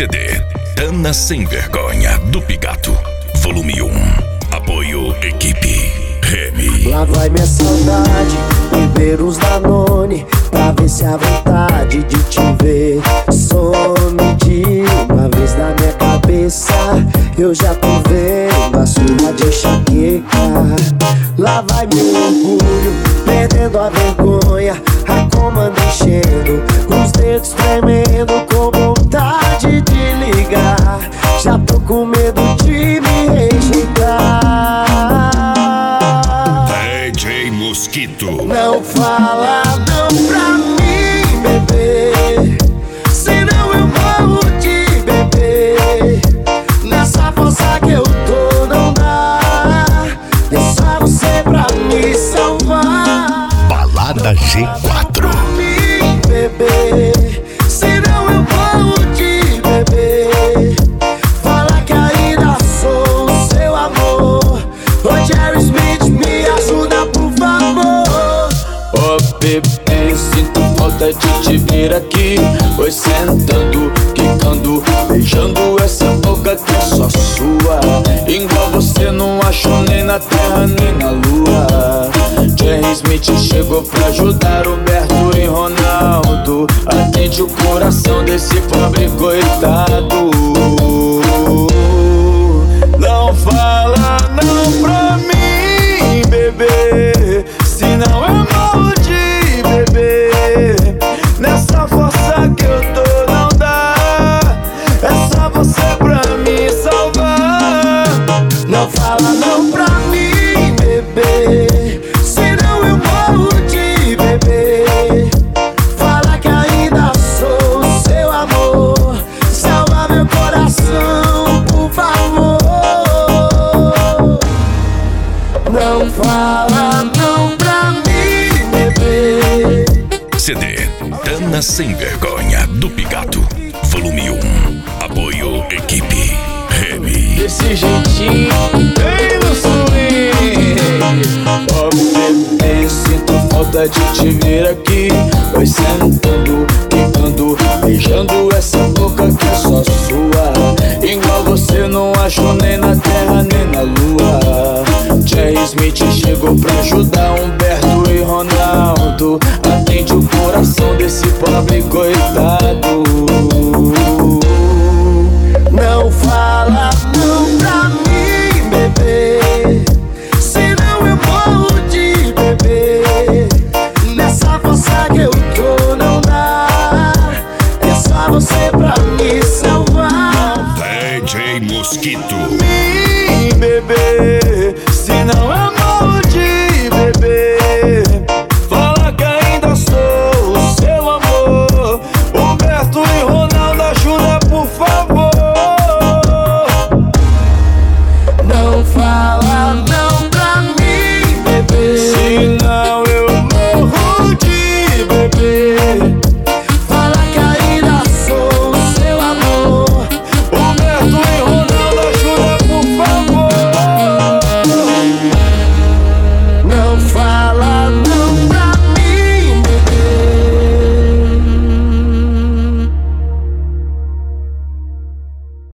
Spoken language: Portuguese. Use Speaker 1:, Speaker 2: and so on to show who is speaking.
Speaker 1: CD Tana Sem Vergonha do Pigato, volume 1. Apoio Equipe Remy.
Speaker 2: Lá vai minha saudade, beber uns Danone, pra ver se a vontade de te ver some de uma vez na minha cabeça. Eu já tô vendo a surra de enxaqueca. Lá vai meu orgulho, perdendo a vergonha, a comanda enchendo, os dedos tremendo, com vontade de ligar. Já tô com medo de me rejeitar.
Speaker 1: DJ Mosquito.
Speaker 2: Não fala não pra mim, bebê, senão eu morro de bebê. Nessa força que eu tô não dá, é só você pra me salvar.
Speaker 1: Balada G4.
Speaker 2: Pra mim, bebê, senão eu morro de bebê. Fala que ainda sou o seu amor. Ô Jerry Smith, me ajuda por favor.
Speaker 3: Oh bebê, sinto falta de te ver aqui. Foi sentando, quicando, beijando essa boca que é só sua. Igual você não achou nem na terra nem na lua. Jerry Smith chegou pra ajudar Roberto e Ronaldo. Atende o coração desse pobre coitado. Não fala não pra mim, bebê, senão eu morro de bebê. Nessa força que eu tô não dá, é só você pra me salvar.
Speaker 2: Não fala não pra mim, bebê, senão eu morro de bebê. Fala que ainda sou o seu amor. Salva meu coração, por favor. Não fala não pra mim, bebê.
Speaker 1: CD Tana Sem Vergonha do Pigato, volume 1. Apoio Equipe Remy.
Speaker 3: Desse jeitinho, bem no swing. Oh bebê, sinto falta de te ver aqui. Vai sentando, quicando, beijando essa boca que é só sua. Igual você não achou nem na terra nem na lua. Jerry Smith chegou pra ajudar Humberto e Ronaldo. Atende o coração desse pobre coitado.
Speaker 2: Não fala não pra mim, bebê, senão eu morro de bebê. Nessa força que eu tô não dá, é só você pra me salvar.
Speaker 1: DJ Mosquito.
Speaker 3: Mim, bebê,